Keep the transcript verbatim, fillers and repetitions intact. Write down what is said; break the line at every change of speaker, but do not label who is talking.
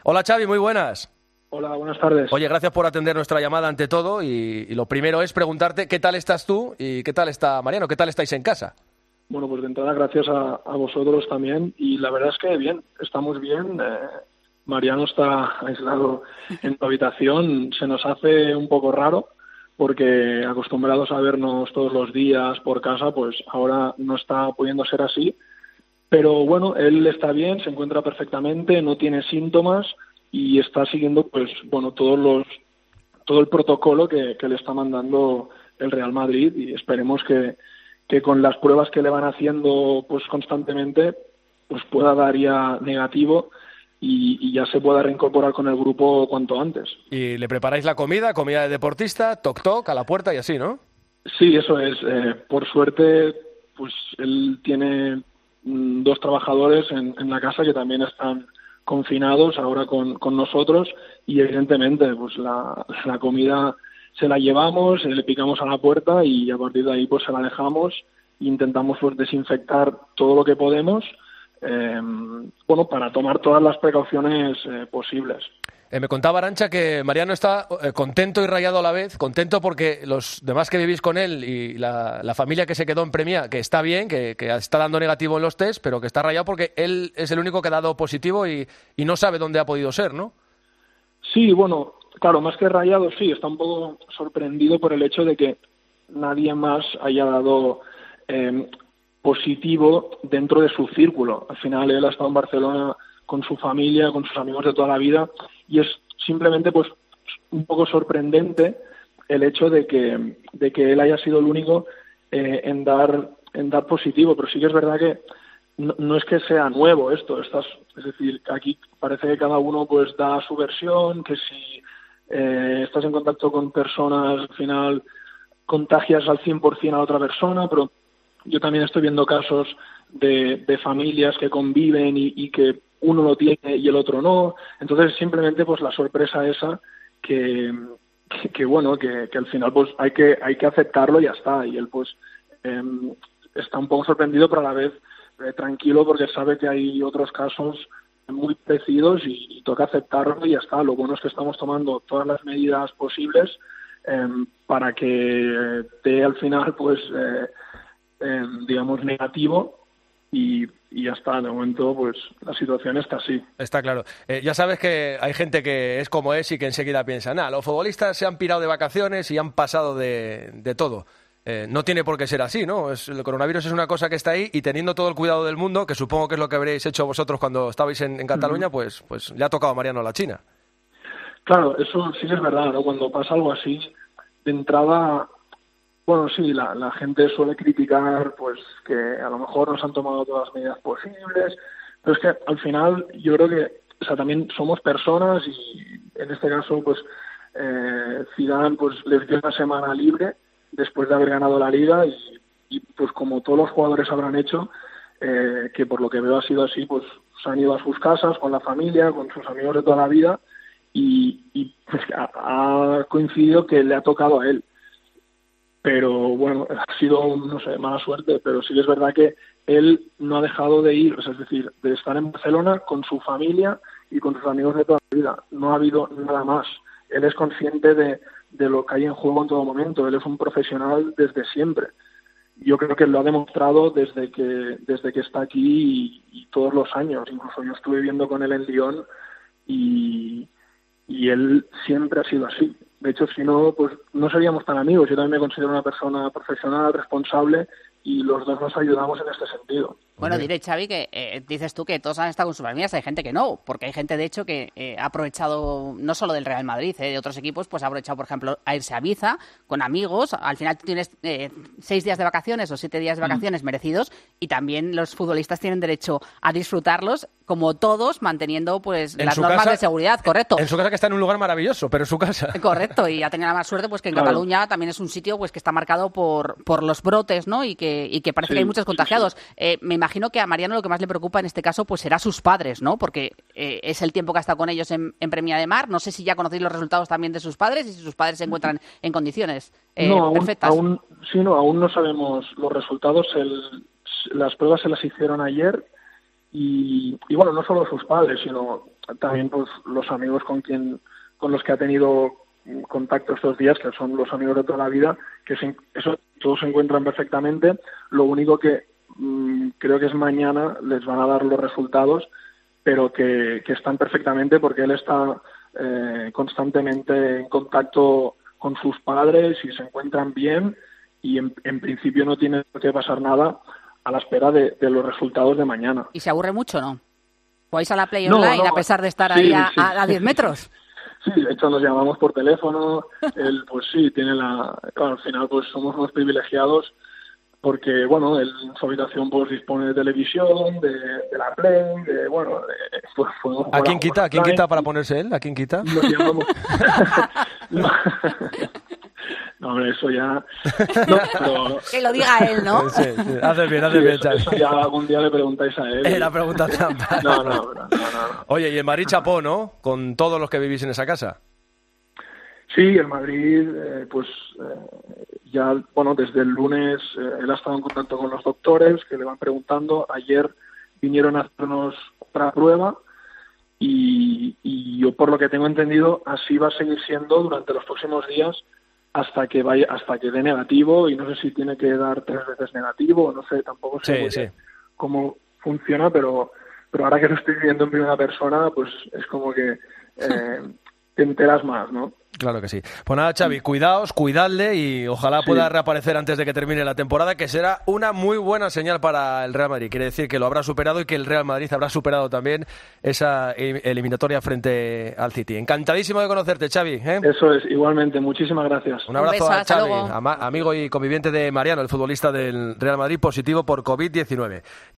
Hola Xavi, muy buenas.
Hola, buenas tardes.
Oye, gracias por atender nuestra llamada ante todo y, y lo primero es preguntarte qué tal estás tú y qué tal está Mariano, qué tal estáis en casa.
Bueno, pues de entrada gracias a, a vosotros también y la verdad es que bien, estamos bien. Eh, Mariano está aislado en tu habitación, se nos hace un poco raro porque acostumbrados a vernos todos los días por casa, pues ahora no está pudiendo ser así. Pero bueno, él está bien, se encuentra perfectamente, no tiene síntomas y está siguiendo pues bueno todos los todo el protocolo que, que le está mandando el Real Madrid y esperemos que, que con las pruebas que le van haciendo pues constantemente pues pueda dar ya negativo y, y ya se pueda reincorporar con el grupo cuanto antes.
Y le preparáis la comida, comida de deportista, toc toc, a la puerta y así, ¿no?
Sí, eso es. Eh, por suerte, pues él tiene mm, dos trabajadores en, en la casa que también están confinados ahora con, con nosotros y evidentemente pues la, la comida se la llevamos, le picamos a la puerta y a partir de ahí pues se la dejamos e intentamos pues desinfectar todo lo que podemos, eh, bueno, para tomar todas las precauciones eh, posibles.
Eh, me contaba Arantxa que Mariano está eh, contento y rayado a la vez, contento porque los demás que vivís con él y la, la familia que se quedó en Premia, que está bien, que, que está dando negativo en los test, pero que está rayado porque él es el único que ha dado positivo y, y no sabe dónde ha podido ser, ¿no?
Sí, bueno, claro, más que rayado, sí, está un poco sorprendido por el hecho de que nadie más haya dado eh, positivo dentro de su círculo. Al final él ha estado en Barcelona con su familia, con sus amigos de toda la vida y es simplemente pues un poco sorprendente el hecho de que, de que él haya sido el único eh, en dar en dar positivo, pero sí que es verdad que no, no es que sea nuevo esto, estás, es decir, aquí parece que cada uno pues da su versión, que si eh, estás en contacto con personas, al final contagias al cien por ciento a otra persona, pero yo también estoy viendo casos de, de familias que conviven y, y que uno lo tiene y el otro no, entonces simplemente pues la sorpresa esa que, que, que bueno, que, que al final pues hay que hay que aceptarlo y ya está, y él pues eh, está un poco sorprendido pero a la vez eh, tranquilo porque sabe que hay otros casos muy parecidos y, y toca aceptarlo y ya está. Lo bueno es que estamos tomando todas las medidas posibles eh, para que dé al final pues eh, eh, digamos negativo y, y ya está. De momento pues la situación está así.
Está claro. Eh, ya sabes que hay gente que es como es y que enseguida piensa, nada, los futbolistas se han pirado de vacaciones y han pasado de, de todo. Eh, no tiene por qué ser así, ¿no? Es, el coronavirus es una cosa que está ahí y teniendo todo el cuidado del mundo, que supongo que es lo que habréis hecho vosotros cuando estabais en, en Cataluña,
Uh-huh.
pues, pues le ha tocado a Mariano la China.
Claro, eso sí que es verdad, ¿no? Cuando pasa algo así, de entrada, bueno, sí, la, la gente suele criticar pues que a lo mejor no se han tomado todas las medidas posibles, pero es que al final yo creo que, o sea, también somos personas y en este caso pues eh, Zidane pues les dio una semana libre después de haber ganado la liga y, y pues como todos los jugadores habrán hecho, eh, que por lo que veo ha sido así, pues se han ido a sus casas con la familia, con sus amigos de toda la vida y, y pues ha, ha coincidido que le ha tocado a él. Pero bueno, ha sido, no sé, mala suerte, pero sí que es verdad que él no ha dejado de ir, o sea, es decir, de estar en Barcelona con su familia y con sus amigos de toda la vida. No ha habido nada más. Él es consciente de, de lo que hay en juego en todo momento. Él es un profesional desde siempre. Yo creo que lo ha demostrado desde que desde que está aquí y, y todos los años. Incluso yo estuve viviendo con él en Lyon y, y él siempre ha sido así. De hecho, si no, pues no seríamos tan amigos. Yo también me considero una persona profesional, responsable, y los dos nos ayudamos en este sentido.
Bueno,
Hombre.
diré, Xavi, que eh, dices tú que todos han estado con sus familias, hay gente que no, porque hay gente, de hecho, que eh, ha aprovechado, no solo del Real Madrid, eh, de otros equipos, pues ha aprovechado, por ejemplo, a irse a Ibiza con amigos. Al final tú tienes eh, seis días de vacaciones o siete días de vacaciones mm. merecidos, y también los futbolistas tienen derecho a disfrutarlos, como todos, manteniendo pues
En
las
su
normas
casa,
de seguridad, correcto.
En su casa, que está en un lugar maravilloso, pero en su casa.
Correcto, y ha tenido la mala suerte pues que en
Claro.
Cataluña también es un sitio pues que está marcado por, por los brotes, ¿no? Y que, y que parece
Sí,
que hay muchos
sí,
contagiados.
sí.
Eh, me imagino que a Mariano lo que más le preocupa en este caso pues será sus padres, ¿no? Porque eh, es el tiempo que ha estado con ellos en, en Premia de Mar. No sé si ya conocéis los resultados también de sus padres y si sus padres se encuentran en condiciones eh,
No, aún,
perfectas.
aún, sí, no, aún no sabemos los resultados. El, las pruebas se las hicieron ayer y, y bueno, no solo sus padres, sino también pues los amigos con quien con los que ha tenido contacto estos días, que son los amigos de toda la vida, que se, eso todos se encuentran perfectamente. Lo único que mmm, creo que es mañana les van a dar los resultados, pero que, que están perfectamente, porque él está eh, constantemente en contacto con sus padres y se encuentran bien, y en, en principio no tiene que pasar nada a la espera de, de los resultados de mañana.
¿Y se aburre mucho o no? ¿Vais a la Play
no,
Online
no,
a pesar de estar
sí,
ahí a,
sí,
a, a diez metros?
Sí, de hecho nos llamamos por teléfono. Él, pues sí, tiene la... Claro, al final pues somos unos privilegiados porque, bueno, él en su habitación pues dispone de televisión, de, de la Play, de, bueno... De, pues,
¿A quién quita? ¿A quién quita para ponerse él? ¿A quién quita?
Nos llamamos... no. No, hombre, eso ya... No, pero...
Que lo diga él, ¿no?
Sí, sí. Haces bien, haces
Sí,
bien,
eso,
Xavi.
eso ya algún día le preguntáis a él.
Es
y...
la pregunta trampa.
No, no, no, no, no, no.
Oye, y el Madrid chapó, ¿no? Con todos los que vivís en esa casa.
Sí, el Madrid, eh, pues eh, ya, bueno, desde el lunes eh, él ha estado en contacto con los doctores que le van preguntando. Ayer vinieron a hacernos otra prueba y, y yo, por lo que tengo entendido, así va a seguir siendo durante los próximos días hasta que vaya, hasta que dé negativo, y no sé si tiene que dar tres veces negativo, no sé, tampoco sé
Sí,
muy
sí.
bien cómo funciona, pero pero ahora que lo estoy viendo en primera persona, pues es como que eh, te enteras más, ¿no?
Claro que sí. Pues nada, Xavi, cuidaos, cuidadle y ojalá
Sí.
pueda reaparecer antes de que termine la temporada, que será una muy buena señal para el Real Madrid. Quiere decir que lo habrá superado y que el Real Madrid habrá superado también esa eliminatoria frente al City. Encantadísimo de conocerte, Xavi, ¿eh?
Eso es, igualmente. Muchísimas gracias.
Un abrazo
Un beso,
a
hasta
Xavi,
luego.
ama- amigo y conviviente de Mariano, el futbolista del Real Madrid, positivo por covid diecinueve.